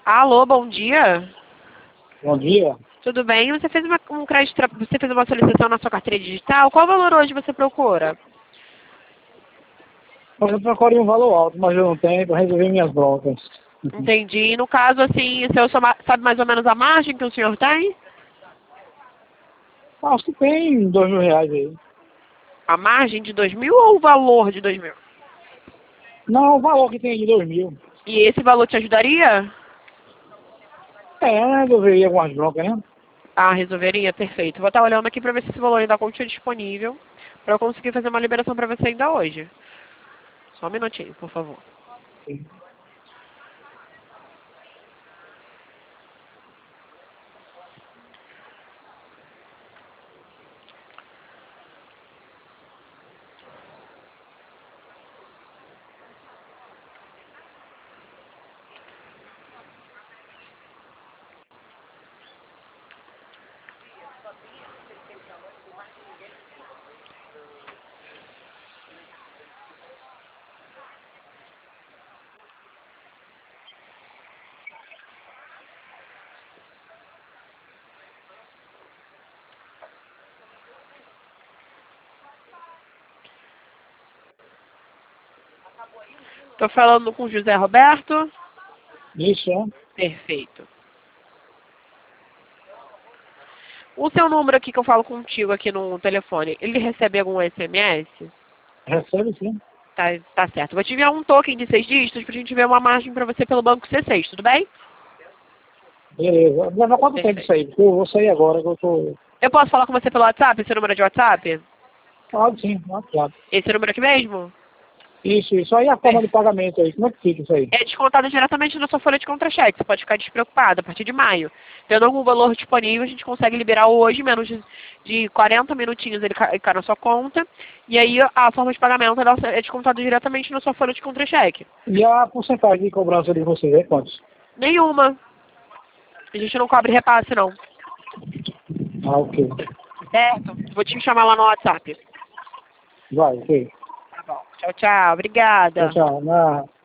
Alô, bom dia. Bom dia. Tudo bem? Você fez um crédito, você fez uma solicitação na sua carteira digital. Qual valor hoje você procura? Eu procurei um valor alto, mas eu não tenho para resolver minhas broncas. Entendi. No caso, assim, o senhor sabe mais ou menos a margem que o senhor tem? Acho que tem R$ 2.000 aí. A margem de 2.000 ou o valor de 2.000? Não, o valor que tem de 2.000. E esse valor te ajudaria? Resolveria algumas broncas, né? Ah, resolveria? Perfeito. Vou estar olhando aqui para ver se esse valor ainda continua disponível para eu conseguir fazer uma liberação para você ainda hoje. Só um minutinho, por favor. Estou falando com o José Roberto. Isso, é. Perfeito. O seu número aqui que eu falo contigo aqui no telefone, ele recebe algum SMS? Recebe sim. Tá certo. Vou te enviar um token de 6 dígitos pra gente ver uma margem pra você pelo banco C6, tudo bem? Beleza. Leva quanto tempo Perfeito. isso aí? Porque eu vou sair agora que eu tô. Eu posso falar com você pelo WhatsApp? Esse número é de WhatsApp? Pode sim, claro. Esse número aqui mesmo? Isso. Aí a forma de pagamento aí, como é que fica isso aí? É descontado diretamente na sua folha de contra-cheque. Você pode ficar despreocupado a partir de maio. Tendo algum valor disponível, a gente consegue liberar hoje, menos de 40 minutinhos ele cai na sua conta. E aí a forma de pagamento ela é descontada diretamente na sua folha de contra-cheque. E a porcentagem de cobrança de vocês é quantos? Nenhuma. A gente não cobre repasse, não. Ah, ok. Certo? Vou te chamar lá no WhatsApp. Vai, ok. Tá bom. Tchau, tchau. Tchau, Obrigada. tchau.